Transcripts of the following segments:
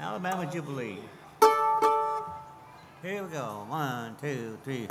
Alabama Jubilee. Here we go. One, two, three.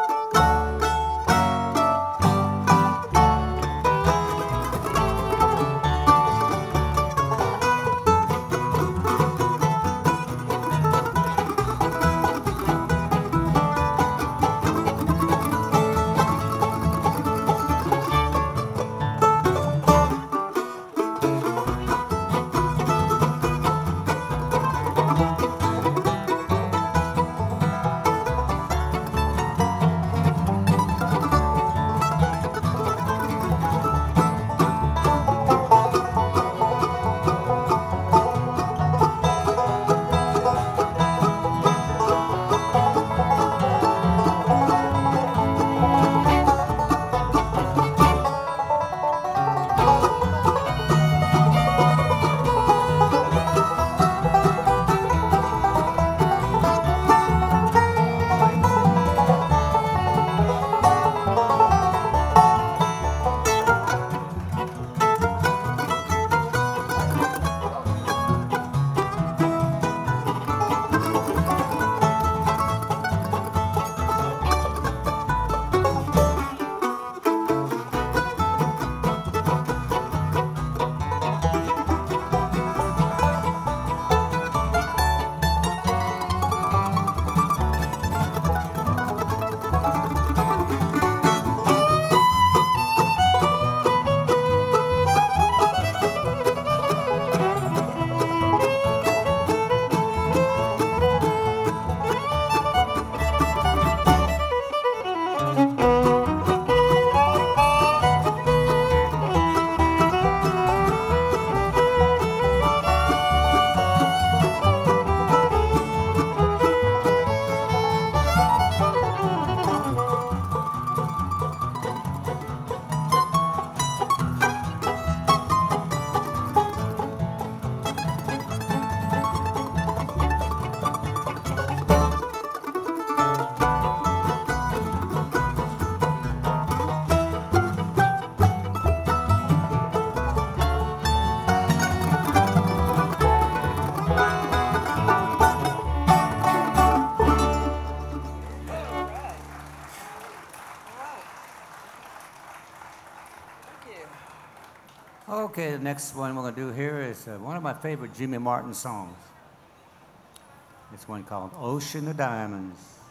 Okay, the next one we're going to do here is one of my favorite Jimmy Martin songs. It's one called Ocean of Diamonds.